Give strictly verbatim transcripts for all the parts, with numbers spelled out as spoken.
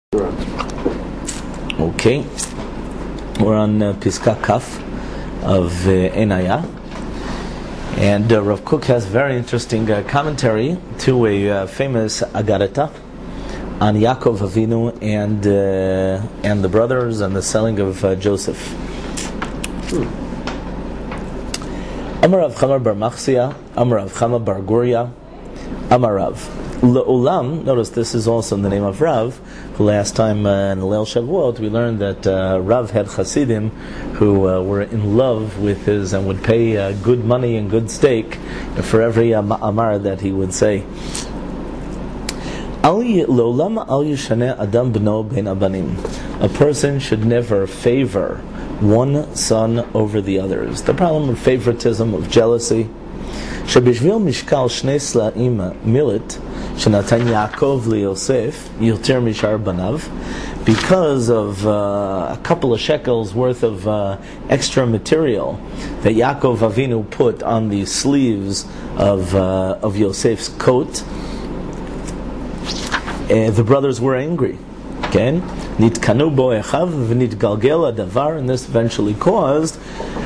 Okay, we're on uh, Piska Kaf of uh, Enaya, and uh, Rav Kook has very interesting uh, commentary to a uh, famous Agarata on Yaakov Avinu and uh, and the brothers and the selling of uh, Joseph. Amar Rav Chama bar Machsia, Amar Rav Chama bar Guria, Amar Rav. Le'olam, notice this is also in the name of Rav. Last time uh, in Leil Shavuot, we learned that uh, Rav had Hasidim who uh, were in love with his and would pay uh, good money and good steak for every uh, ma'amar that he would say. Le'olam al yishaneh adam b'no ben abanim. A person should never favor one son over the others. The problem of favoritism, of jealousy. שבשביל משקל שני סלעים מילט שנתן יעקב ליוסף יותר משאר בניו, because of uh, a couple of shekels worth of uh, extra material that Yaakov Avinu put on the sleeves of uh, of Yosef's coat, uh, the brothers were angry. Okay, nitkanu bo echav v'nitgalgel adavar, and this eventually caused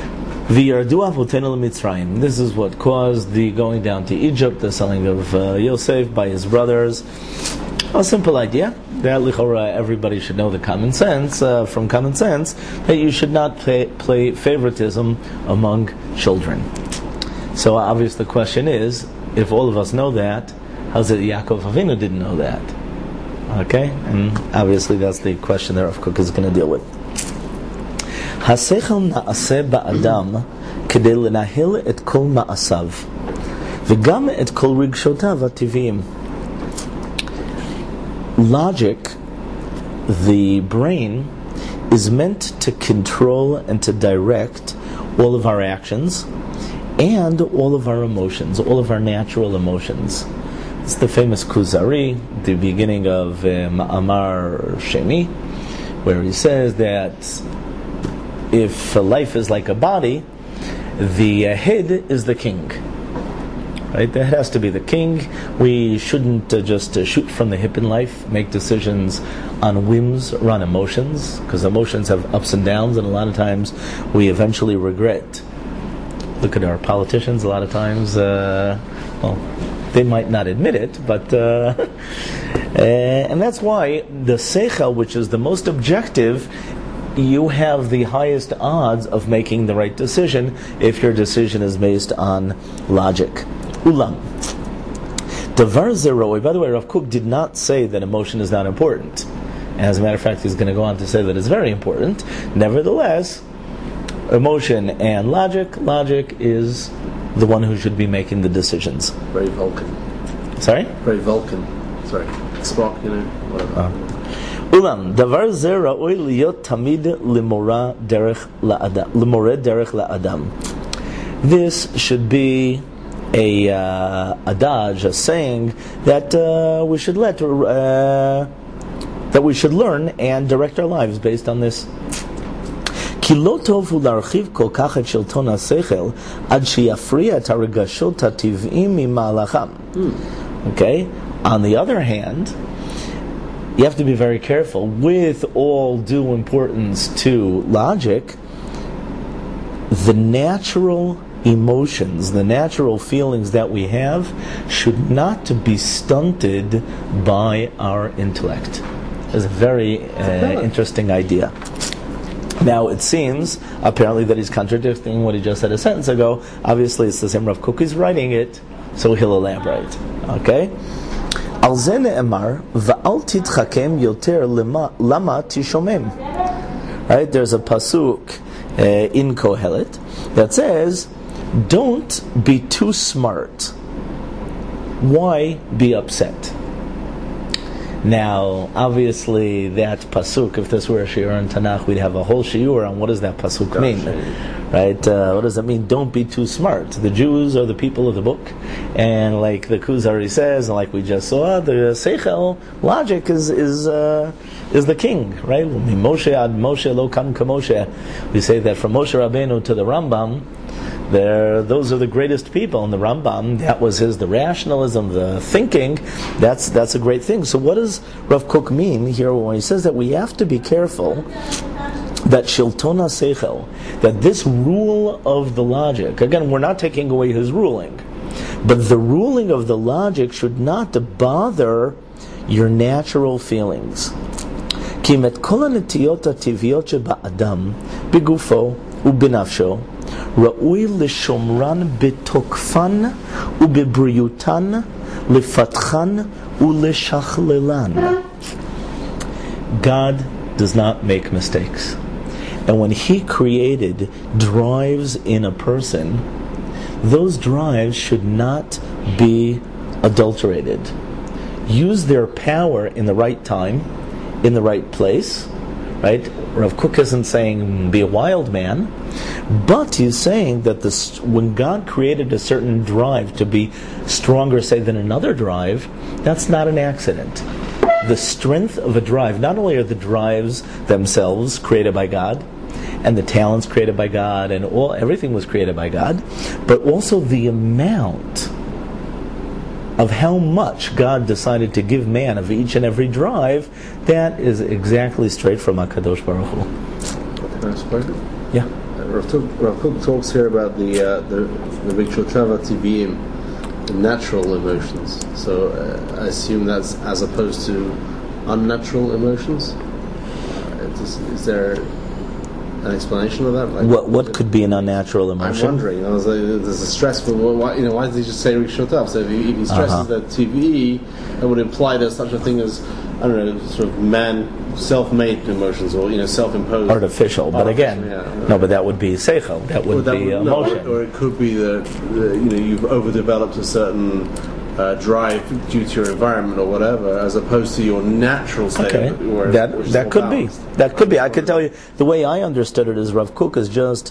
this is what caused the going down to Egypt, the selling of uh, Yosef by his brothers. A simple idea that lichora everybody should know the common sense uh, from common sense that you should not play, play favoritism among children. So obvious the question is, if all of us know that, how's it Yaakov Avinu didn't know that? Okay, and obviously that's the question that Rav Kook is going to deal with. השכל נעשה באדם כדי לנהל את כל מעשיו וגם את כל רגשותיו הטבעיים. Logic, the brain, is meant to control and to direct all of our actions and all of our emotions, all of our natural emotions. It's the famous Kuzari, the beginning of uh, Ma'amar Sheni, where he says that if life is like a body, the uh, head is the king. Right? That has to be the king. We shouldn't uh, just uh, shoot from the hip in life, make decisions on whims or on emotions, because emotions have ups and downs, and a lot of times we eventually regret. Look at our politicians, a lot of times, uh, well, they might not admit it, but uh, uh, and that's why the seichel, which is the most objective, you have the highest odds of making the right decision if your decision is based on logic. Ulam. Davar zeroi. By the way, Rav Kook did not say that emotion is not important. As a matter of fact, he's going to go on to say that it's very important. Nevertheless, emotion and logic, logic is the one who should be making the decisions. Very Vulcan. Sorry? Very Vulcan. Sorry. Spock, you know, whatever. Uh. Ulam, davar ze ra'oi liyot tamid limora derech la'adam. Limore derech la'adam. This should be a uh, adage, a saying that uh, we should let uh, that we should learn and direct our lives based on this. Ki lo tov hu larchiv kol kach et shelton ha'seichel ad sheyafriya et haregashot hativ'im mimalacham. Okay. On the other hand, you have to be very careful. With all due importance to logic, the natural emotions, the natural feelings that we have should not be stunted by our intellect. It's a very uh, interesting idea. Now, it seems, apparently, that he's contradicting what he just said a sentence ago. Obviously, it's the same Rav Kook is writing it, so he'll elaborate. Okay? Al ze ne'emar va'al titchakem yoter lama tishomem. Right? There's a pasuk uh, in Kohelet that says, "Don't be too smart. Why be upset?" Now, obviously, that pasuk, if this were a shiur in Tanakh, we'd have a whole shiur on what does that pasuk mean. Right? Uh, what does that mean? Don't be too smart. The Jews are the people of the book, and like the Kuzari says, and like we just saw, the seichel, logic is is uh, is the king, right? Moshe ad Moshe lo kam kamoshe. We say that from Moshe Rabbeinu to the Rambam, They're, those are the greatest people. And the Rambam, that was his, the rationalism, the thinking, that's that's a great thing. So what does Rav Kook mean here when he says that we have to be careful that Shiltona Seichel, that this rule of the logic, again, we're not taking away his ruling, but the ruling of the logic should not bother your natural feelings. כי met כל הנטיות הטבעיות שבאדם, בגופו ובנפשו, ראוי לשומרן בתוקפן ובבריאותן, לפתחן ולשכללן. God does not make mistakes. And when He created drives in a person, those drives should not be adulterated. Use their power in the right time, in the right place, right? Rav Kook isn't saying be a wild man, but he's saying that this, when God created a certain drive to be stronger, say, than another drive, that's not an accident. The strength of a drive, not only are the drives themselves created by God, and the talents created by God, and all everything was created by God, but also the amount of how much God decided to give man of each and every drive, that is exactly straight from HaKadosh Baruch Hu. Can I explain it? Yeah. Uh, Rav Kook, Rav Kook talks here about the uh, the the Mikshotava Tiviyim, the natural emotions. So uh, I assume that's as opposed to unnatural emotions. Uh, is, is there an explanation of that? Like, What what could be an unnatural emotion? I'm wondering. You know, there's, a, there's a stressful. Why, you know, why did he just say Rishotav? So if he, if he stresses Uh-huh. that T V, that would imply there's such a thing as, I don't know, sort of man self-made emotions, or you know, self-imposed. Artificial, but again, yeah. no, but that would be seichel. That would Or that be would- emotion. no, or, or it could be that the, you know you've overdeveloped a certain uh, drive due to your environment or whatever, as opposed to your natural state. Okay, where- that which is that more could be. balanced. That could be. I could tell you the way I understood it is Rav Kook is just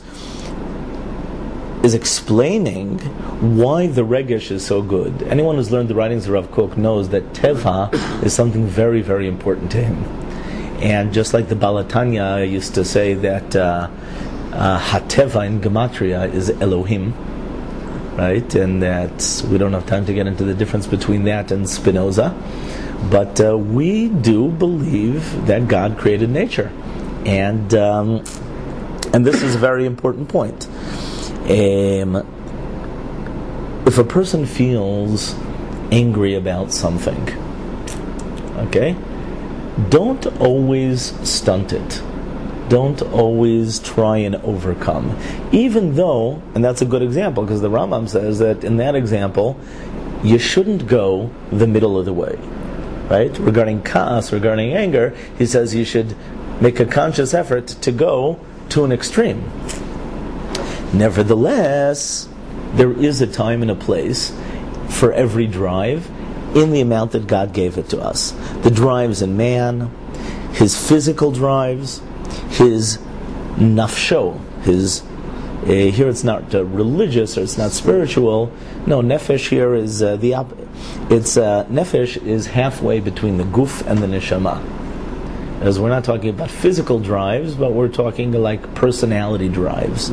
is explaining why the regesh is so good. Anyone who's learned the writings of Rav Kook knows that teva is something very, very important to him. And just like the Balatanya used to say that uh, uh, hateva in gematria is Elohim, right? And that we don't have time to get into the difference between that and Spinoza. But uh, we do believe that God created nature, and um, and this is a very important point. Um, if a person feels angry about something, okay, don't always stunt it. Don't always try and overcome. Even though, and that's a good example, because the Rambam says that in that example, you shouldn't go the middle of the way. Right? Regarding kaas, regarding anger, he says you should make a conscious effort to go to an extreme. Nevertheless, there is a time and a place for every drive in the amount that God gave it to us. The drives in man, his physical drives, his nafsho, his uh, here it's not uh, religious or it's not spiritual. No, nefesh here is uh, the op- it's uh, nefesh is halfway between the guf and the neshama. As we're not talking about physical drives, but we're talking like personality drives.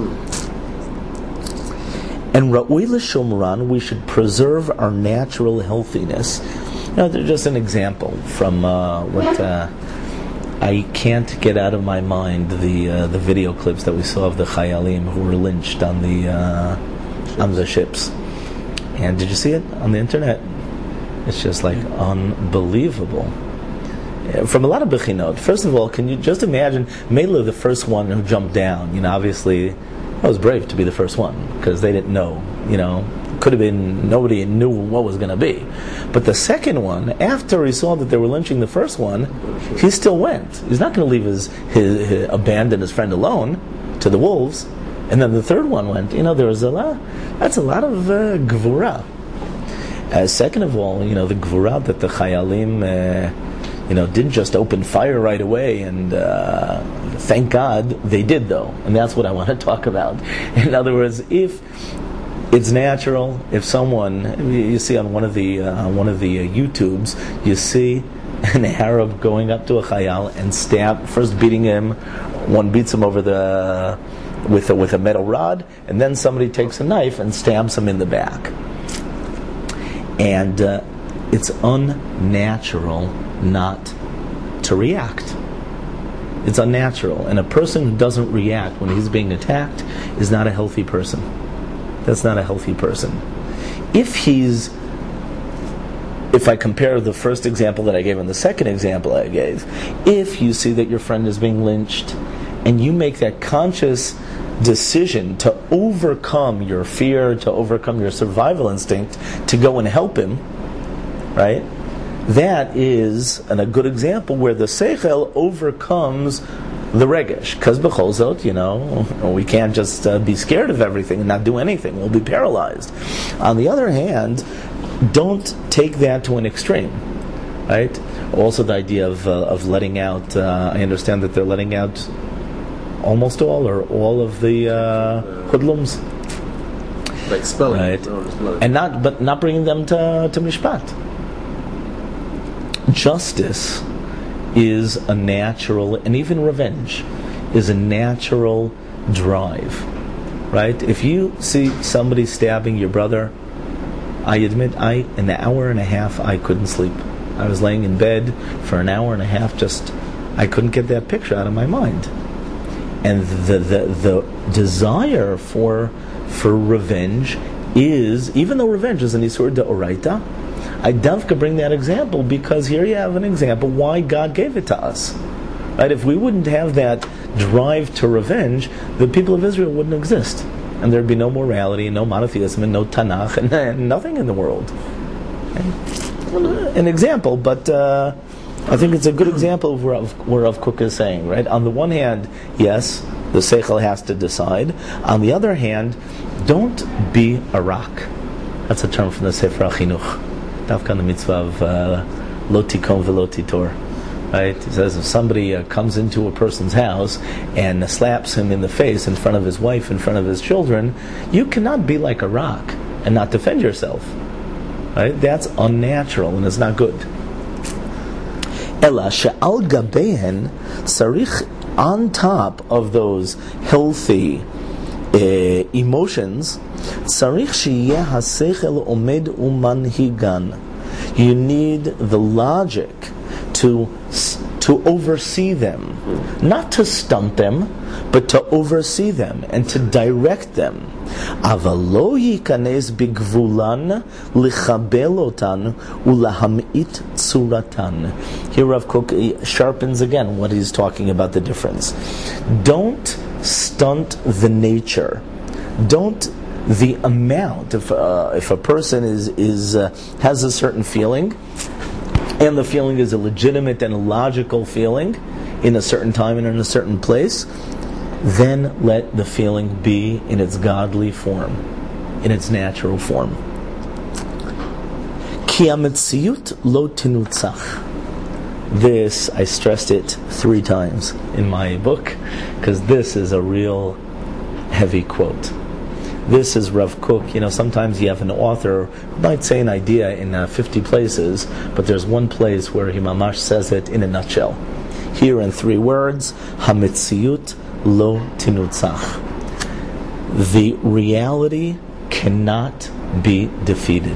And ra'ui l'shomran, we should preserve our natural healthiness. You know, there's just an example from uh, what uh, I can't get out of my mind the uh, the video clips that we saw of the Chayalim who were lynched on the uh, on the ships. And did you see it on the internet? It's just like unbelievable. From a lot of bechinot. First of all, can you just imagine Mela, the first one who jumped down? You know, obviously, I was brave to be the first one because they didn't know. You know, could have been nobody knew what was going to be. But the second one, after he saw that they were lynching the first one, he still went. He's not going to leave his, his, his abandon his friend alone to the wolves. And then the third one went. You know, there was a lot. That's a lot of uh, gvura. Uh, second of all, you know, the gvura that the chayalim, uh, you know, didn't just open fire right away, and uh, thank God they did, though. And that's what I want to talk about. In other words, if it's natural, if someone, you see on one of the uh, on one of the uh, YouTubes, you see an Arab going up to a chayal and stab, first beating him, one beats him over the with a, with a metal rod, and then somebody takes a knife and stabs him in the back. And uh, it's unnatural not to react. It's unnatural. And a person who doesn't react when he's being attacked is not a healthy person. That's not a healthy person. If he's, if I compare the first example that I gave and the second example I gave, if you see that your friend is being lynched and you make that conscious decision to overcome your fear, to overcome your survival instinct, to go and help him, right? That is an, a good example where the seichel overcomes the regesh. Because b'chol zot, you know, we can't just uh, be scared of everything and not do anything. We'll be paralyzed. On the other hand, don't take that to an extreme, right? Also the idea of uh, of letting out, uh, I understand that they're letting out almost all or all of the uh, hoodlums. Like spelling. Right. No, and not, but not bringing them to, to mishpat. Justice is a natural, and even revenge is a natural drive, right? If you see somebody stabbing your brother, I admit, I in an hour and a half I couldn't sleep. I was laying in bed for an hour and a half, just I couldn't get that picture out of my mind. And the the, the desire for for revenge is, even though revenge is an isur deoraita, I davka bring that example because here you have an example why God gave it to us. Right? If we wouldn't have that drive to revenge, the people of Israel wouldn't exist. And there'd be no morality, no monotheism, and no Tanakh, and, and nothing in the world. An example, but uh, I think it's a good example of where, where Rav Kook is saying, right? On the one hand, yes, the seichel has to decide. On the other hand, don't be a rock. That's a term from the Sefer HaChinuch. Davka the mitzvah of uh, lo tikom velo titor. Right? He says if somebody uh, comes into a person's house and slaps him in the face in front of his wife, in front of his children, you cannot be like a rock and not defend yourself. Right? That's unnatural and it's not good. Ela she'al gabehen sarich, on top of those healthy uh, emotions, sarich sheyeh haseichel omed umanhigan. You need the logic to to oversee them, not to stunt them, but to oversee them and to direct them. Avalo yikanes bigvulan lichabelotan ulahamit tsuratan. Here Rav Kook sharpens again what he's talking about, the difference. Don't stunt the nature. Don't the amount. If uh, if a person is is uh, has a certain feeling, and the feeling is a legitimate and a logical feeling in a certain time and in a certain place, then let the feeling be in its godly form, in its natural form. Ki hametziyut lo tinutzach. This, I stressed it three times in my book, because this is a real heavy quote. This is Rav Kook. You know, sometimes you have an author who might say an idea in uh, fifty places, but there's one place where he mamash says it in a nutshell. Here in three words, hametziyut lo tinutzach. The reality cannot be defeated.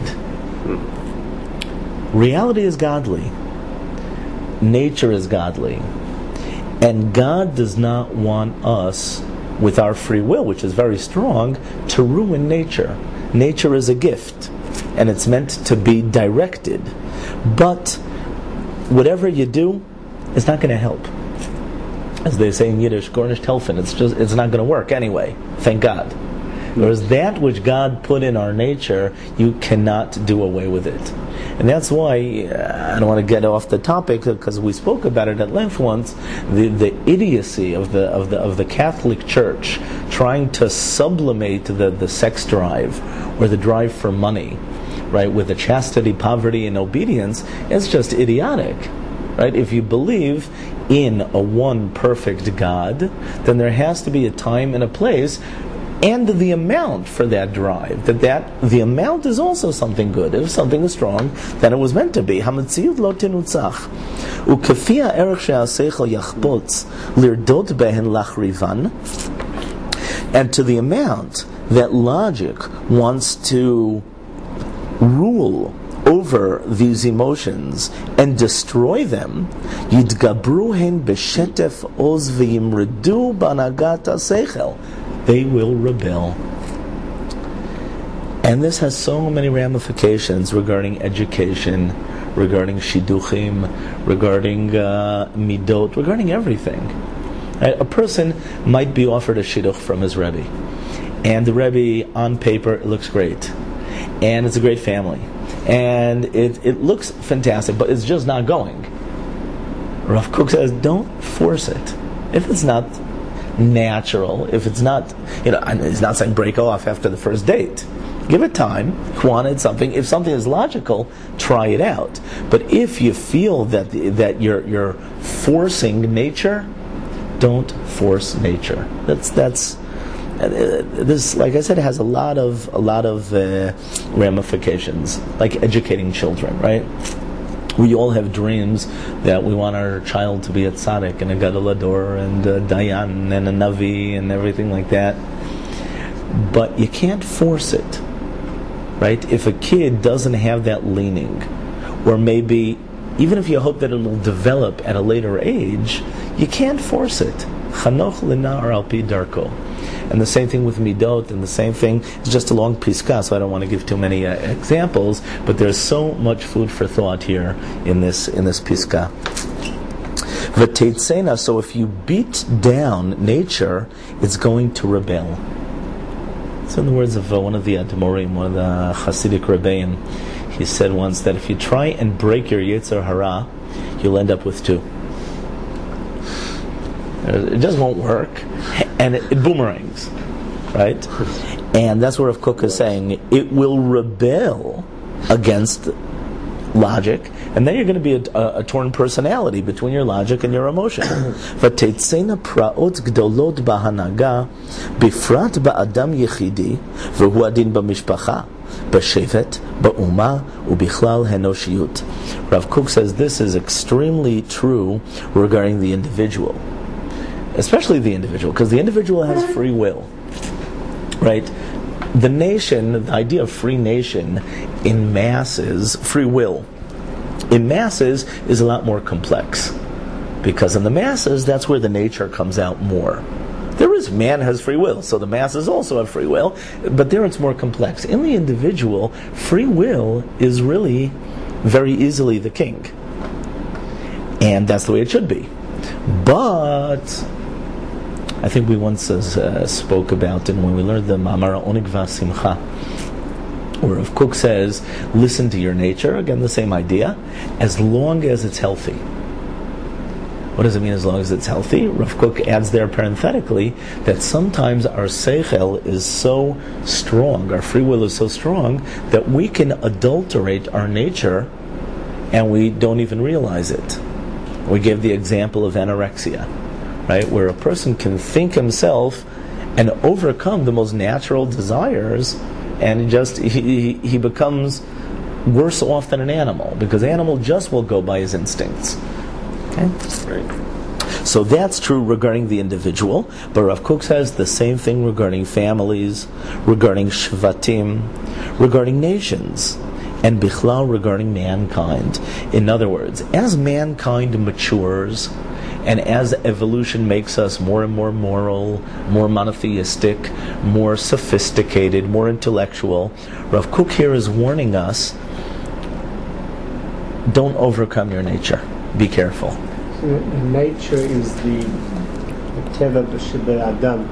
Reality is godly. Nature is godly. And God does not want us, with our free will, which is very strong, to ruin nature. Nature is a gift, and it's meant to be directed. But whatever you do, it's not going to help. As they say in Yiddish, Gornish Telfin, it's just it's not going to work anyway. Thank God. Whereas that which God put in our nature, you cannot do away with it. And that's why, uh, I don't want to get off the topic because we spoke about it at length once, the, the idiocy of the of the of the Catholic Church trying to sublimate the, the sex drive or the drive for money, right, with the chastity, poverty, and obedience, is just idiotic. Right? If you believe in a one perfect God, then there has to be a time and a place and the amount for that drive. That, that the amount is also something good. If something is strong, then it was meant to be. Hametziyut lo tinutzach. Ukefi ha'erech she'aseichel yachpotz lirdot behen lachrivan. And to the amount that logic wants to rule over these emotions and destroy them, yidgabruhen b'shetef oz v'yimredu b'anagat ha'seichel. They will rebel. And this has so many ramifications regarding education, regarding shidduchim, regarding uh, midot, regarding everything. Right? A person might be offered a shidduch from his Rebbe, and the Rebbe, on paper, it looks great, and it's a great family, and it, it looks fantastic, but it's just not going. Rav Kook says, don't force it. If it's not natural, if it's not, you know, and he's not saying break off after the first date. Give it time. You wanted something. If something is logical, try it out. But if you feel that that you're you're forcing nature, don't force nature. That's that's uh, this. Like I said, it has a lot of a lot of uh, ramifications. Like educating children, right? We all have dreams that we want our child to be a tzaddik and a gadol hador and a dayan and a navi and everything like that. But you can't force it, right? If a kid doesn't have that leaning, or maybe even if you hope that it will develop at a later age, you can't force it. Chanoch l'na'ar al pi darko. And the same thing with midot, and the same thing, it's just a long piska, so I don't want to give too many uh, examples, but there's so much food for thought here in this in this piska. V'teitzena, so if you beat down nature, it's going to rebel. So in the words of uh, one of the Admorim, one of the Hasidic Rebbeim, he said once that if you try and break your Yetzer Hara, you'll end up with two. It just won't work, and it, it boomerangs, right? And that's what Rav Kook is saying. It will rebel against logic, and then you're going to be a, a, a torn personality between your logic and your emotion. V'teitzena pra'ot gdolot bahanaga, bifrat ba'adam yechidi, v'hu adin b'mishpacha, b'shevet, ba'uma, u'bichlal henoshiyut. Rav Kook says this is extremely true regarding the individual. Especially the individual, because the individual has free will, right? The nation, the idea of free nation in masses, free will, in masses is a lot more complex. Because in the masses, that's where the nature comes out more. There is, man has free will, so the masses also have free will, but there it's more complex. In the individual, free will is really very easily the king. And that's the way it should be. But I think we once uh, spoke about it when we learned the Ma'amar Onig V'Simcha, where Rav Kook says, listen to your nature, again the same idea, as long as it's healthy. What does it mean as long as it's healthy? Rav Kook adds there parenthetically that sometimes our seichel is so strong, our free will is so strong, that we can adulterate our nature and we don't even realize it. We gave the example of anorexia, right, where a person can think himself and overcome the most natural desires, and just he he becomes worse off than an animal, because the animal just will go by his instincts. Okay? Right. So that's true regarding the individual, but Rav Kook says the same thing regarding families, regarding shvatim, regarding nations, and bichlal regarding mankind. In other words, as mankind matures, and as evolution makes us more and more moral, more monotheistic, more sophisticated, more intellectual, Rav Kook here is warning us, don't overcome your nature. Be careful. So nature is the teva shebei adam.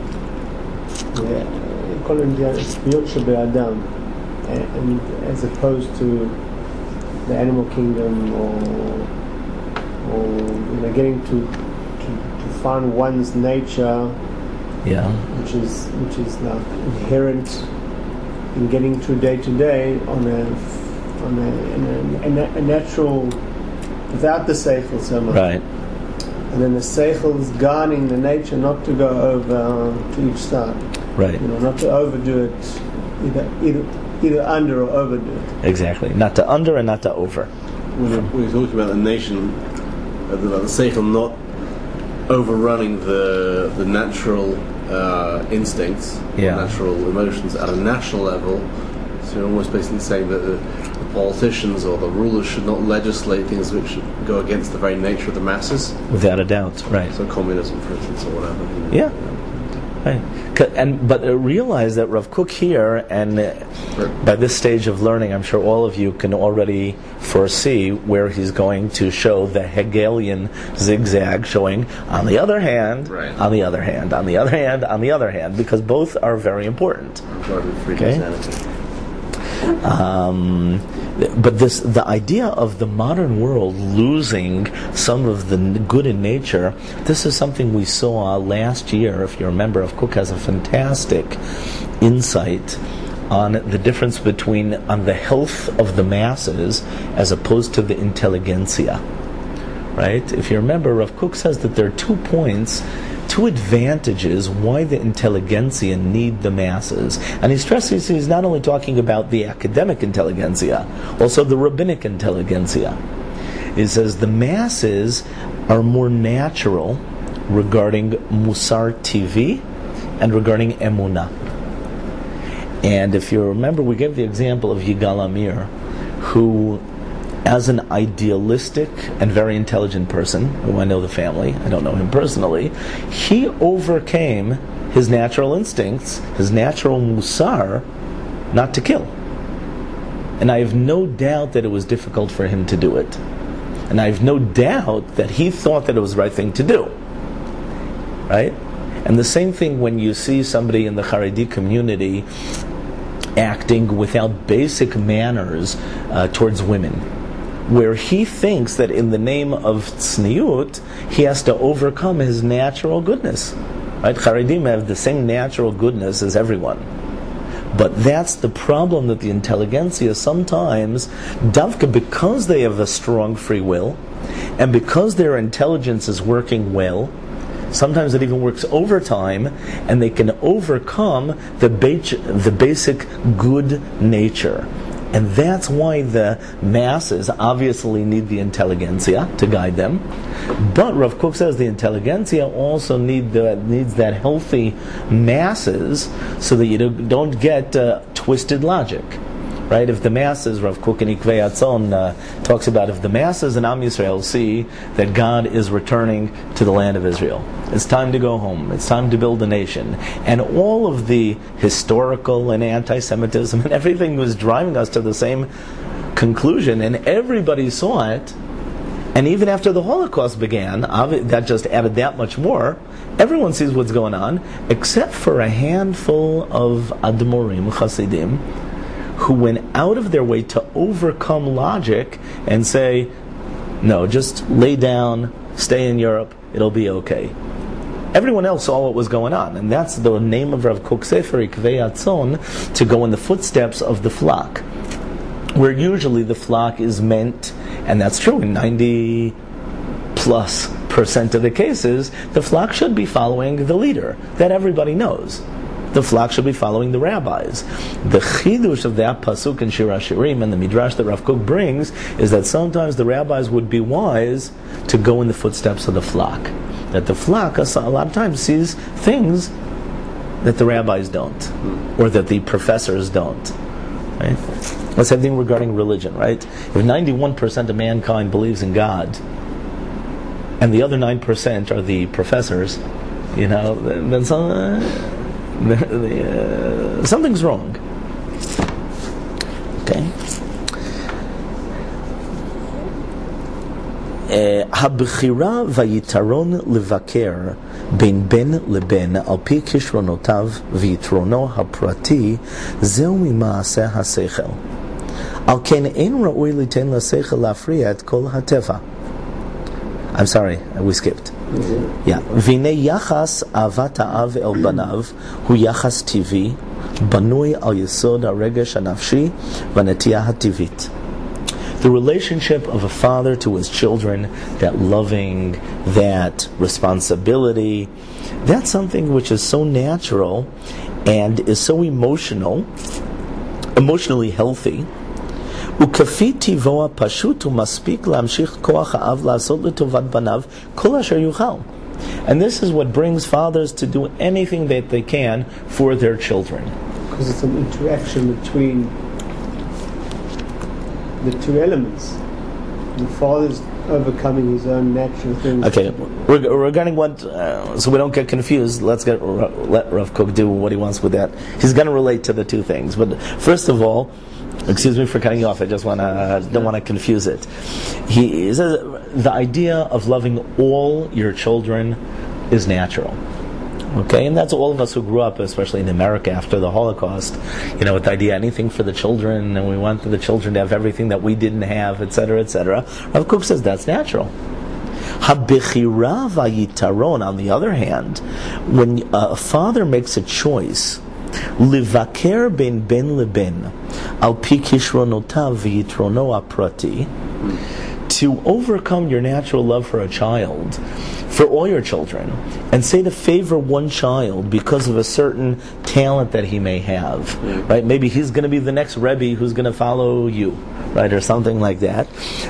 We call it the spirit shebei adam, and as opposed to the animal kingdom, or or you know, getting to, to to find one's nature, yeah, which is which is like inherent in getting through day to day on a on a, in a, a natural, without the seichel so much. Right. And then the seichel is guarding the nature not to go over to each side. Right. You know, not to overdo it, either either either under or overdo it. Exactly. Not to under and not to over. When we're talking about the nation, about the seichel not overrunning the the natural uh, instincts, Yeah. natural emotions at a national level. So you're almost basically saying that the, the politicians or the rulers should not legislate things which should go against the very nature of the masses. Without a doubt, right. So communism, for instance, or whatever. Yeah. Right. C- And but uh, realize that Rav Kook here, and uh, by this stage of learning, I'm sure all of you can already foresee where he's going to show the Hegelian zigzag, showing on the other hand, Right. on the other hand, on the other hand, on the other hand, because both are very important. Driving Okay. freedom sanity. Um, but this, the idea of the modern world losing some of the n- good in nature, this is something we saw last year. If you remember, Rav Kook has a fantastic insight on the difference between on the health of the masses as opposed to the intelligentsia. Right? If you remember, Rav Kook says that there are two points, two advantages why the intelligentsia need the masses. And he stresses he's not only talking about the academic intelligentsia, also the rabbinic intelligentsia. He says the masses are more natural regarding Musar T V and regarding Emunah. And if you remember, we gave the example of Yigal Amir, who, as an idealistic and very intelligent person, who I know the family, I don't know him personally, he overcame his natural instincts, his natural musar, not to kill. And I have no doubt that it was difficult for him to do it. And I have no doubt that he thought that it was the right thing to do. Right? And the same thing when you see somebody in the Haredi community acting without basic manners uh, towards women, where he thinks that in the name of tzniut, he has to overcome his natural goodness. Right? Haredim have the same natural goodness as everyone. But that's the problem, that the intelligentsia sometimes, davka, because they have a strong free will, and because their intelligence is working well, sometimes it even works overtime, and they can overcome the, ba- the basic good nature. And that's why the masses obviously need the intelligentsia to guide them. But Rav Kook says the intelligentsia also need the, needs that healthy masses so that you don't get uh, twisted logic. Right? If the masses, Rav Kook in Ikvei Atzon uh, talks about, if the masses in Am Yisrael see that God is returning to the land of Israel, it's time to go home, it's time to build a nation, and all of the historical and anti-Semitism and everything was driving us to the same conclusion, and everybody saw it, and even after the Holocaust began, that just added that much more. Everyone sees what's going on, except for a handful of Admorim, Hasidim, who went out of their way to overcome logic and say, no, just lay down, stay in Europe, it'll be okay. Everyone else saw what was going on, and that's the name of Rav Kook Sefer, Ikvei Atzon, to go in the footsteps of the flock, where usually the flock is meant, and that's true in ninety plus percent of the cases, the flock should be following the leader, that everybody knows. The flock should be following the rabbis. The chidush of that pasuk in Shir HaShirim and the midrash that Rav Kook brings is that sometimes the rabbis would be wise to go in the footsteps of the flock. That the flock a lot of times sees things that the rabbis don't, or that the professors don't. Right? The same thing regarding religion, right? If ninety-one percent of mankind believes in God, and the other nine percent are the professors, you know, then some, uh, the, the, uh, something's wrong. Okay? הבחירה והיתרון לבקר בין בן לבן על פי כישרונותיו ויתרונו הפרטי זהו ממעשה השכל. על כן אין ראוי ליתן לשכל להפריע את כל הטבע. I'm sorry, we skipped. Mm-hmm. Yeah. והנה יחס אהבת האב אל בניו הוא יחס טבעי, בנוי על יסוד הרגש הנפשי והנטייה הטבעית. The relationship of a father to his children, that loving, that responsibility, that's something which is so natural and is so emotional, emotionally healthy. וכפי טבעו הפשוט הוא מספיק להמשיך כוח האב לעשות לטובת בניו כל אשר יוכל. And this is what brings fathers to do anything that they can for their children. Because it's an interaction between the two elements. The father's overcoming his own natural things. Okay, Reg- regarding what, uh, so we don't get confused, let's get let Rav Kook do what he wants with that. He's going to relate to the two things. But first of all, excuse me for cutting you off, I just want to, don't want to confuse it. He says the idea of loving all your children is natural. Okay, and that's all of us who grew up, especially in America after the Holocaust, you know, with the idea anything for the children, and we want the children to have everything that we didn't have, et cetera, et cetera. Rav Kook says that's natural. Habechira vayitaron, on the other hand, when a father makes a choice, livaker ben ben leben al pi kishronotav v'yitrono aprati, to overcome your natural love for a child, for all your children, and say to favor one child because of a certain talent that he may have, mm. right? Maybe he's going to be the next Rebbe who's going to follow you, right, or something like that.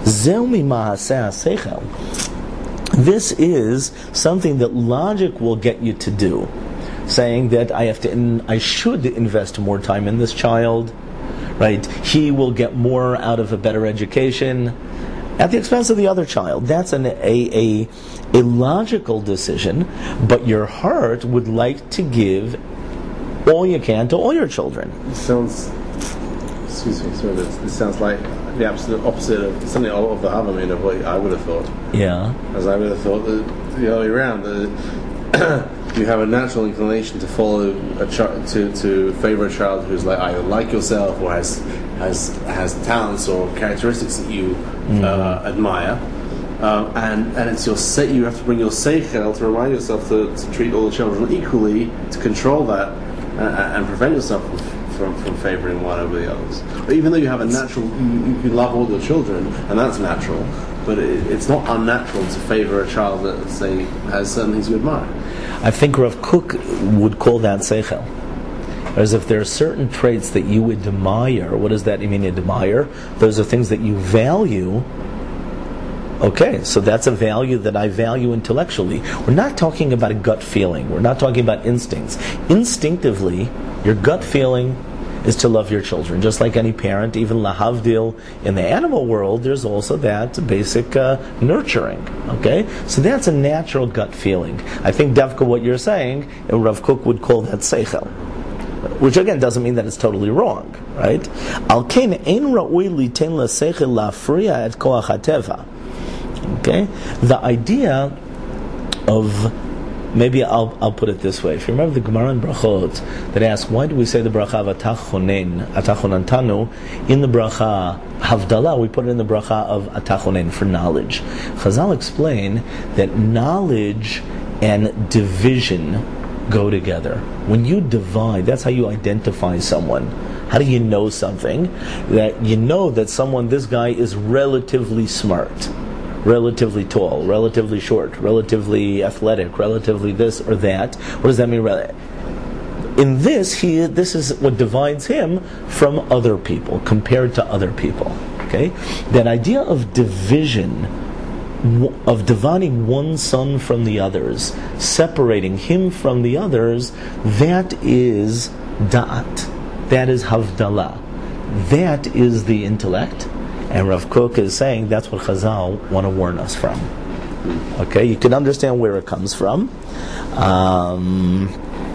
This is something that logic will get you to do, saying that I have to, in, I should invest more time in this child, right? He will get more out of a better education at the expense of the other child. That's an, a, a a logical decision, but your heart would like to give all you can to all your children. It sounds, excuse me, sorry, this, this sounds like the absolute opposite of something of the Havamim of what I would have thought. Yeah. As I would have thought the, the other way around, the, you have a natural inclination to follow a child, to, to favor a child who's like either like yourself or has has has talents or characteristics that you mm-hmm. uh, admire, um, and and it's your se- you have to bring your seichel to remind yourself to, to treat all the children equally, to control that uh, and prevent yourself from, from from favoring one over the others. But even though you have a natural, you, you love all your children, and that's natural, but it, it's not unnatural to favor a child that, say, has certain things you admire. I think Rav Kook would call that seichel. As if there are certain traits that you admire. What does that mean, admire? Those are things that you value. Okay, so that's a value that I value intellectually. We're not talking about a gut feeling. We're not talking about instincts. Instinctively, your gut feeling is to love your children. Just like any parent, even lahavdil, in the animal world, there's also that basic uh, nurturing. Okay? So that's a natural gut feeling. I think, Davka, what you're saying, Rav Kook would call that seichel. Which again doesn't mean that it's totally wrong, right? Al kain ein ra'ui liten l'seichel la'afriya et koach hateva. Okay, the idea of, maybe I'll I'll put it this way. If you remember the Gemara in Brachot that asks, why do we say the bracha of atachonen atachonantanu in the bracha havdalah? We put it in the bracha of atachonen for knowledge. Chazal explain that knowledge and division go together. When you divide, that's how you identify someone. How do you know something? That you know that someone, this guy is relatively smart, relatively tall, relatively short, relatively athletic, relatively this or that. What does that mean? In this, he this is what divides him from other people, compared to other people. Okay? That idea of division, of dividing one son from the others, separating him from the others, that is da'at. That is havdalah. That is the intellect. And Rav Kook is saying that's what Chazal want to warn us from. Okay, you can understand where it comes from. Um,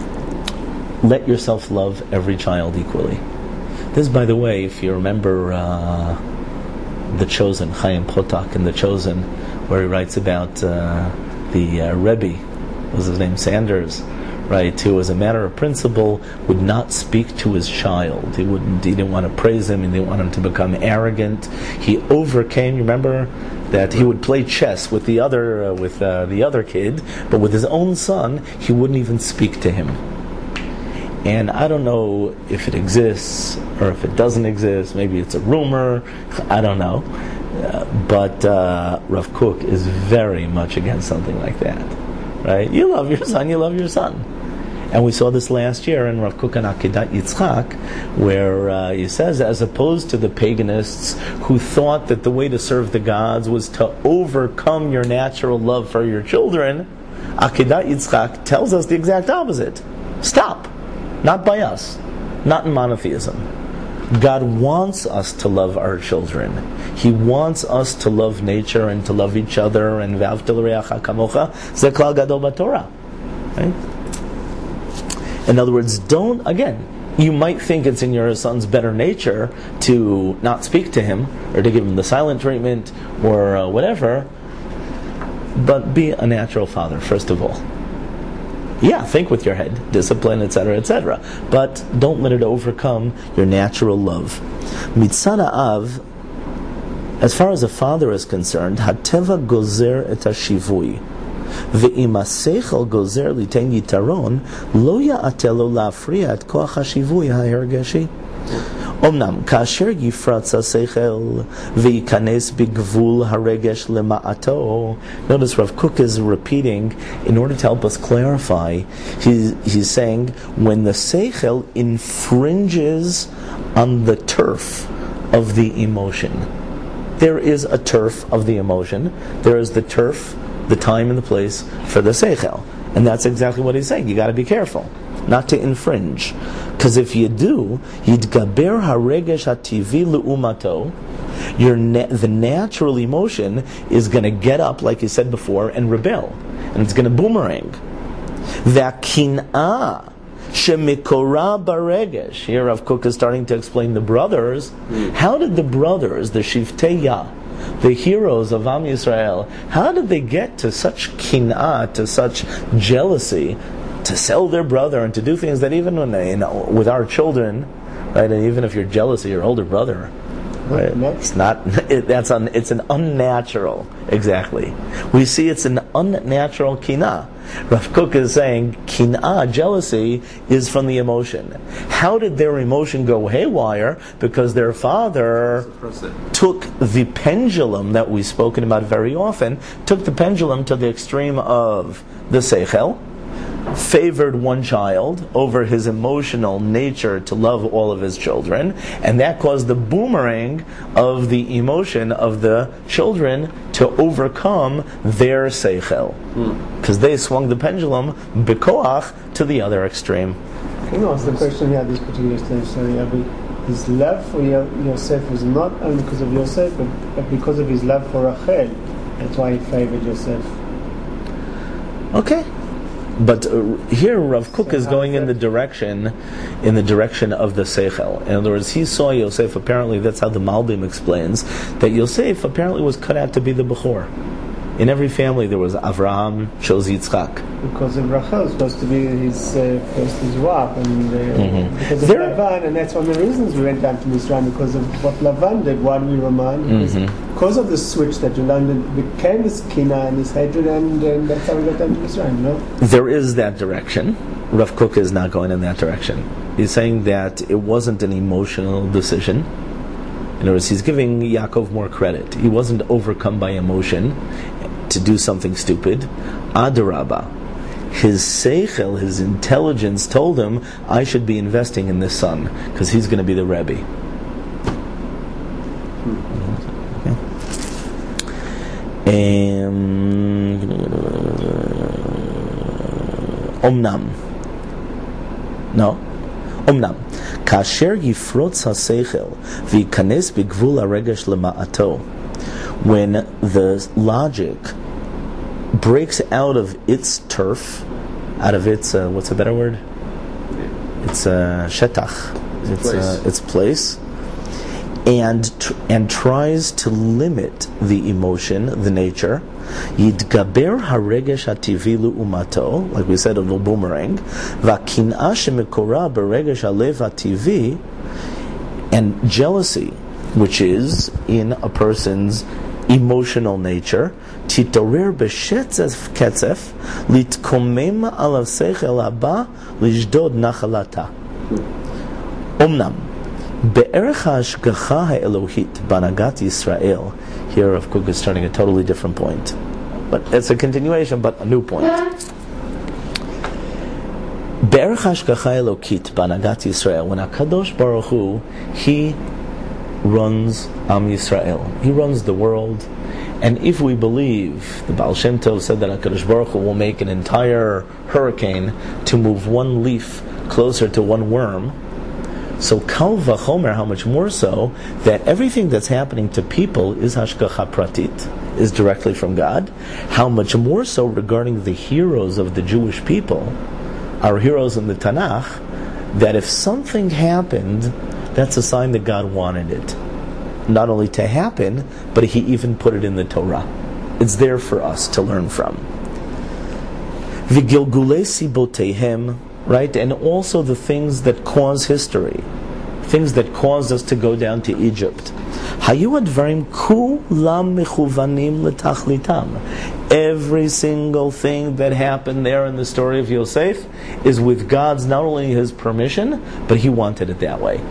let yourself love every child equally. This, by the way, if you remember uh, The Chosen, Chaim Potok in The Chosen, where he writes about uh, the uh, Rebbe, what was his name, Sanders, right, who as a matter of principle would not speak to his child. He wouldn't. He didn't want to praise him. He didn't want him to become arrogant. He overcame. You remember that he would play chess with the other uh, with uh, the other kid, but with his own son, he wouldn't even speak to him. And I don't know if it exists or if it doesn't exist. Maybe it's a rumor. I don't know. Uh, but uh, Rav Kook is very much against something like that. Right? You love your son, you love your son. And we saw this last year in Rav Kook and Akedat Yitzchak, where uh, he says, as opposed to the paganists who thought that the way to serve the gods was to overcome your natural love for your children, Akedat Yitzchak tells us the exact opposite. Stop. Not by us. Not in monotheism. God wants us to love our children. He wants us to love nature and to love each other. And V'ahavta l'reacha kamocha ze klal gadol b'Torah. Right? In other words, don't, again, you might think it's in your son's better nature to not speak to him or to give him the silent treatment or uh, whatever, but be a natural father, first of all. Yeah, think with your head, discipline, et cetera, et cetera. But don't let it overcome your natural love. Mitzad ha'av, as far as a father is concerned, hateva gozer et hashivui, ve'im ha'seichel gozer liten yitaron, lo ya'atelo la'afriya et koach hashivui ha'hergeshi. Omnam, kasher yifratz ha'seichel ve'yikanes b'gvul haregesh lema'ato. Notice Rav Kook is repeating in order to help us clarify. He's, he's saying when the seichel infringes on the turf of the emotion. There is a turf of the emotion. There is the turf, the time and the place for the seichel. And that's exactly what he's saying. You got to be careful not to infringe. Because if you do, yidgaber haregesh hativi leumato, your na- the natural emotion is going to get up, like you said before, and rebel. And it's going to boomerang. V'akin'ah shemikora baregesh. Here Rav Kook is starting to explain the brothers. How did the brothers, the Shiftei Yah, the heroes of Am Yisrael, how did they get to such kin'ah, to such jealousy, to sell their brother and to do things that even when they, you know, with our children, right? And even if you're jealous of your older brother, right? It's not. It, that's un, It's an unnatural. Exactly. We see it's an unnatural kinah. Rav Kook is saying kinah, jealousy, is from the emotion. How did their emotion go haywire? Because their father took the pendulum that we've spoken about very often, took the pendulum to the extreme of the seichel, favored one child over his emotional nature to love all of his children, and that caused the boomerang of the emotion of the children to overcome their seichel, because mm. they swung the pendulum b'koach to the other extreme. You know, it's the question here at this particular stage. So, yeah, his love for Yosef was not only because of Yosef, but, but because of his love for Rachel. That's why he favored Yosef. Okay. But uh, here Rav Kook is going in the direction, in the direction of the seichel. In other words, he saw Yosef. Apparently, that's how the Malbim explains that Yosef apparently was cut out to be the Bechor. In every family, there was Avraham chose Yitzchak. Because of Rachel was supposed to be his uh, first his wife, and uh, mm-hmm. because of there, Lavan, and that's one of the reasons we went down to Mitzrayim, because of what Lavan did. Why do we remind? Because, mm-hmm. because of the switch that Lavan became this kina and this hatred, and, and that's how we got down to Mitzrayim. No, there is that direction. Rav Kook is not going in that direction. He's saying that it wasn't an emotional decision. In other words, he's giving Yaakov more credit. He wasn't overcome by emotion to do something stupid. Adarabah. His seichel, his intelligence told him, I should be investing in this son, because he's going to be the Rebbe. Okay. Um, Omnam. No. Omnam. Kasher yifrotz ha-seichel v'yikanes b'gvul ha-regesh lema'ato. When the logic breaks out of its turf, out of its, uh, what's a better word? It's uh, shetach, its, place. Uh, its place, and tr- and tries to limit the emotion, the nature. Yidgaber haregesh hativi lu'umato, like we said, a little boomerang. V'kin'ah shemekora beregesh halev hativi, and jealousy, which is in a person's emotional nature, titorer b'shetzef ketzef litkomem alav seichel haba lishdod nachalata. Omnam be'erech ha'ashgacha ha'elohit banagat Yisrael. Here Rav Kook is starting a totally different point, but it's a continuation, but a new point. Be'erech ha'ashgacha ha'elokit banagat Yisrael. When HaKadosh Baruch Hu, He runs Am Yisrael. He runs the world, And if we believe, the Baal Shem Tov said that HaKadosh Baruch Hu will make an entire hurricane to move one leaf closer to one worm, so kal v'chomer, how much more so, that everything that's happening to people is hashgacha pratit, is directly from God. How much more so regarding the heroes of the Jewish people, our heroes in the Tanakh, that if something happened, that's a sign that God wanted it. Not only to happen, but He even put it in the Torah. It's there for us to learn from. V'gilgulei sibotehem, right? And also the things that cause history, things that caused us to go down to Egypt. Hayu advarim kulam mechuvanim letachlitam. Every single thing that happened there in the story of Yosef is with God's, not only His permission, but He wanted it that way.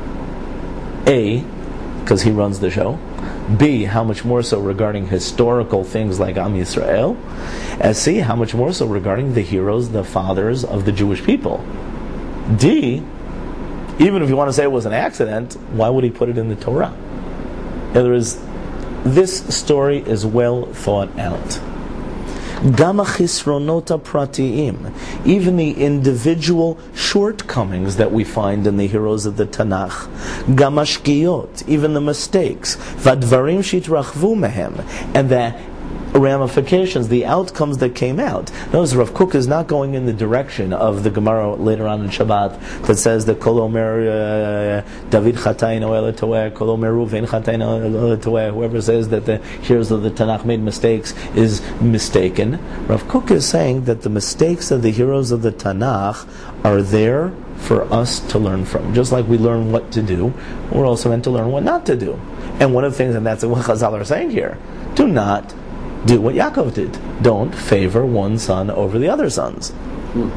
A, because He runs the show. B, how much more so regarding historical things like Am Yisrael. And C, how much more so regarding the heroes, the fathers of the Jewish people. D, even if you want to say it was an accident, why would He put it in the Torah? In other words, this story is well thought out. Gama chisronota pratiim, even the individual shortcomings that we find in the heroes of the Tanakh. Gama shkiyot, even the mistakes. Vadvarim shitrachvu mehem, and the ramifications, the outcomes that came out. Notice Rav Kook is not going in the direction of the Gemara later on in Shabbat that says that Kol Omer David Chatayin Oel Toeh, Kol Omer Ruven Chatayin Oel Toeh. Whoever says that the heroes of the Tanakh made mistakes is mistaken. Rav Kook is saying that the mistakes of the heroes of the Tanakh are there for us to learn from. Just like we learn what to do, we're also meant to learn what not to do. And one of the things, and that's what Chazal are saying here, do not do what Yaakov did. Don't favor one son over the other sons. Hmm.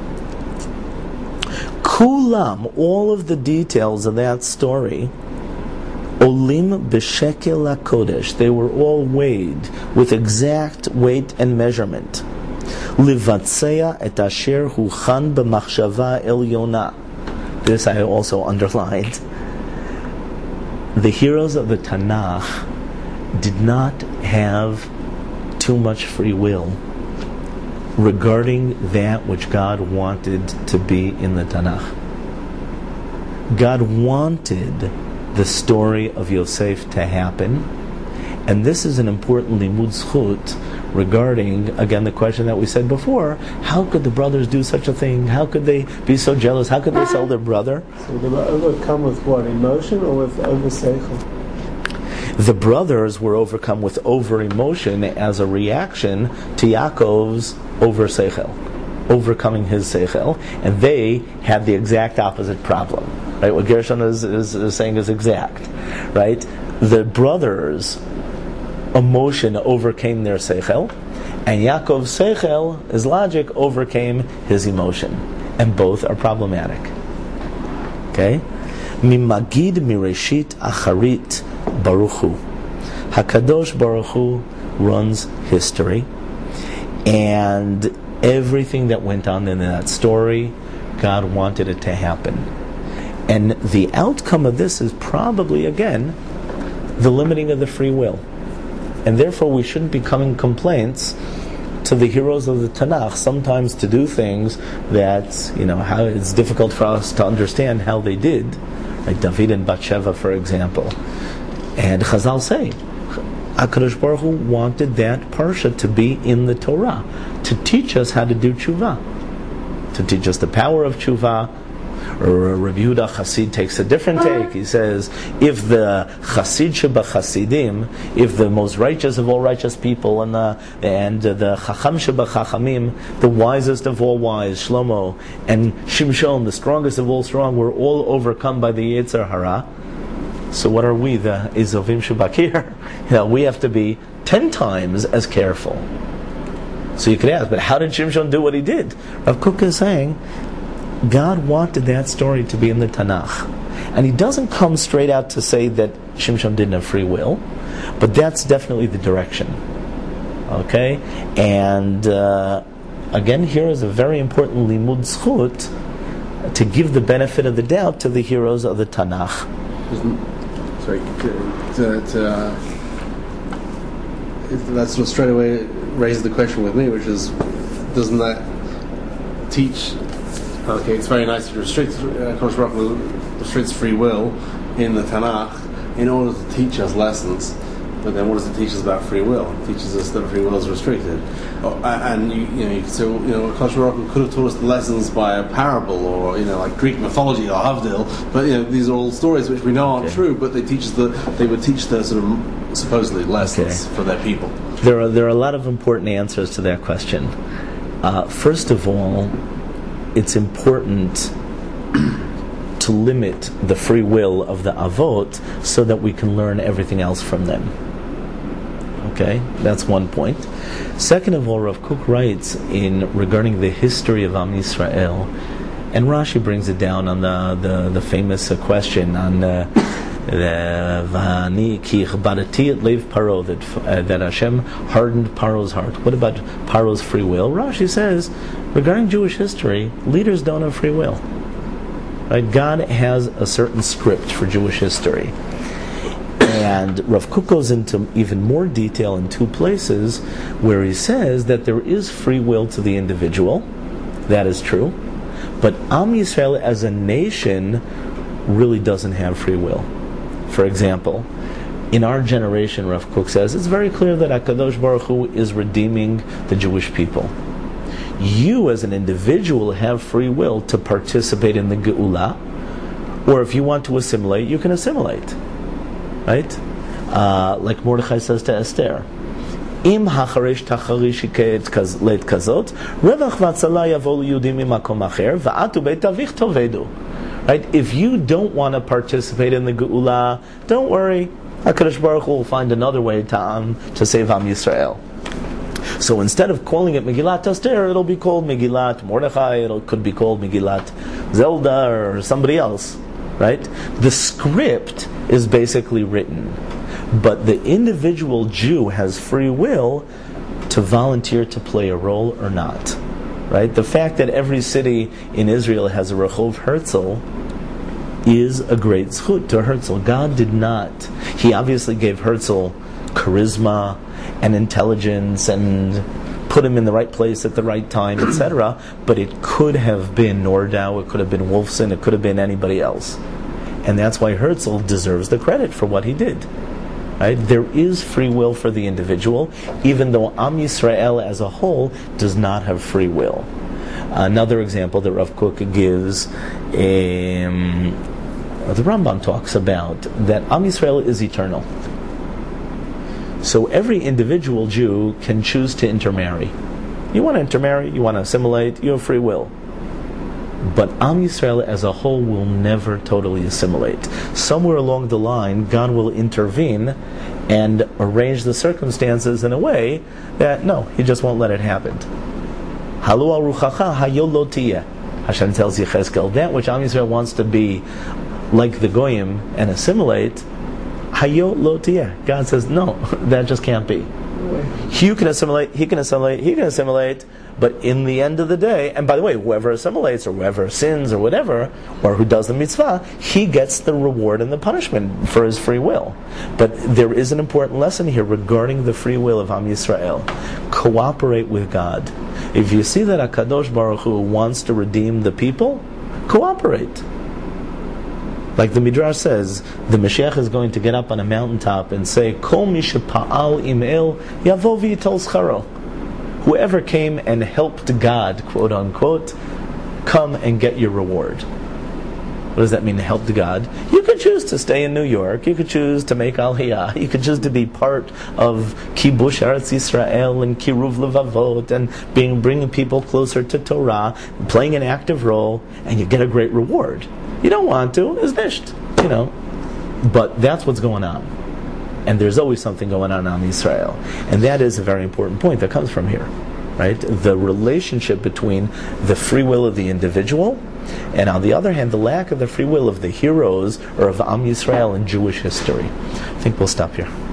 Kulam, all of the details of that story, olim b'shekel hakodesh, they were all weighed with exact weight and measurement. Livatzea et asher huchan b'machshava elyona. This I also underlined. The heroes of the Tanakh did not have too much free will regarding that which God wanted to be in the Tanakh. God wanted the story of Yosef to happen, and this is an important limud zchut regarding, again, the question that we said before: how could the brothers do such a thing? How could they be so jealous? How could they sell their brother? So they were overcome with what, emotion or with over seichel? The brothers were overcome with over emotion as a reaction to Yaakov's over seichel, overcoming his seichel, and they had the exact opposite problem. Right? What Gershon is, is, is saying is exact. Right? The brothers' emotion overcame their seichel, and Yaakov's seichel, his logic, overcame his emotion, and both are problematic. Okay? Mimagid mireshit acharit Baruch Hu. HaKadosh Baruch Hu runs history, and everything that went on in that story, God wanted it to happen. And the outcome of this is probably, again, the limiting of the free will. And therefore we shouldn't be coming complaints to the heroes of the Tanakh sometimes to do things that, you know, how it's difficult for us to understand how they did, like David and Bathsheba, for example. And Chazal say, HaKadosh Baruch Hu wanted that parsha to be in the Torah, to teach us how to do tshuva, to teach us the power of tshuva. Or Rabbi Yehuda Chassid takes a different take. He says, if the Chassid sheba Chassidim, if the most righteous of all righteous people, and the and the Chacham sheba Chachamim, the wisest of all wise, Shlomo, and Shimshon, the strongest of all strong, were all overcome by the Yetzer Hara, so what are we, the Izovim Shebakir? You know, we have to be ten times as careful. So you could ask, but how did Shimshon do what he did? Rav Kook is saying, God wanted that story to be in the Tanakh. And he doesn't come straight out to say that Shimshon didn't have free will, but that's definitely the direction. Okay? And uh, again, here is a very important limud zchut to give the benefit of the doubt to the heroes of the Tanakh. Sorry, to, to, to, uh, that sort of straight away raises the question with me, which is, doesn't that teach? Okay, it's very nice to restrict, uh, Kodesh Baruch Hu restricts free will in the Tanakh in order to teach us lessons. But then, what does it teach us about free will? It teaches us that free will is restricted. Oh, and you, you know, so you know, Kodesh Baruch Hu could have taught us the lessons by a parable, or you know, like Greek mythology or Havdil. But you know, these are all stories which we know aren't okay. true. But they teach us the they would teach the sort of supposedly lessons okay. for their people. There are there are a lot of important answers to that question. Uh, first of all, it's important to limit the free will of the Avot so that we can learn everything else from them. Okay, that's one point. Second of all, Rav Kook writes in regarding the history of Am Yisrael, and Rashi brings it down on the the, the famous uh, question on uh, V'ani ki chbarati et lev Paro, that uh, that Hashem hardened Paro's heart. What about Paro's free will? Rashi says regarding Jewish history, leaders don't have free will. Right? God has a certain script for Jewish history. And Rav Kook goes into even more detail in two places where he says that there is free will to the individual. That is true. But Am Yisrael as a nation really doesn't have free will. For example, in our generation, Rav Kook says, it's very clear that HaKadosh Baruch Hu is redeeming the Jewish people. You as an individual have free will to participate in the Geula, or if you want to assimilate, you can assimilate. Right? Uh, like Mordechai says to Esther, Im hacharesh tacharish leit kazot, revach v'atzala yavo liyudim mimakom acher, va'atu beit avich tovedu. Right? If you don't want to participate in the Geula, don't worry. HaKadosh Baruch Hu will find another way to, um, to save Am Yisrael. So instead of calling it Megillat Esther, it'll be called Megillat Mordechai, it could be called Megillat Zelda or somebody else. Right? The script is basically written, but the individual Jew has free will to volunteer to play a role or not. Right? The fact that every city in Israel has a Rehov Herzl is a great zchut to Herzl. God did not. He obviously gave Herzl charisma and intelligence and put him in the right place at the right time, et cetera. But it could have been Nordau, it could have been Wolfson, it could have been anybody else. And that's why Herzl deserves the credit for what he did. Right? There is free will for the individual, even though Am Yisrael as a whole does not have free will. Another example that Rav Kook gives, um, the Rambam talks about that Am Yisrael is eternal. So every individual Jew can choose to intermarry. You want to intermarry, you want to assimilate, you have free will. But Am Yisrael as a whole will never totally assimilate. Somewhere along the line, God will intervene and arrange the circumstances in a way that, no, He just won't let it happen. Halu al ruchacha hayo lo tiyeh. Hashem tells Yechezkel, that which Am Yisrael wants to be like the Goyim and assimilate, hayo lo tiyeh. God says, no, that just can't be. You can assimilate, he can assimilate, he can assimilate, but in the end of the day, and by the way, whoever assimilates or whoever sins or whatever, or who does the mitzvah, he gets the reward and the punishment for his free will. But there is an important lesson here regarding the free will of Am Yisrael. Cooperate with God. If you see that HaKadosh Baruch Hu wants to redeem the people, cooperate. Like the Midrash says, the Mashiach is going to get up on a mountaintop and say, Kol mi shepa'al im el yavo v'yitol scharo. Whoever came and helped God, quote unquote, come and get your reward. What does that mean, helped God? You could choose to stay in New York, you could choose to make Aliyah, you could choose to be part of Kibush Eretz Yisrael and Kiruv Levavot and being bringing people closer to Torah, playing an active role, and you get a great reward. You don't want to, it's nisht, you know. But that's what's going on. And there's always something going on in Am Yisrael. And that is a very important point that comes from here. Right? The relationship between the free will of the individual and on the other hand, the lack of the free will of the heroes or of Am Yisrael in Jewish history. I think we'll stop here.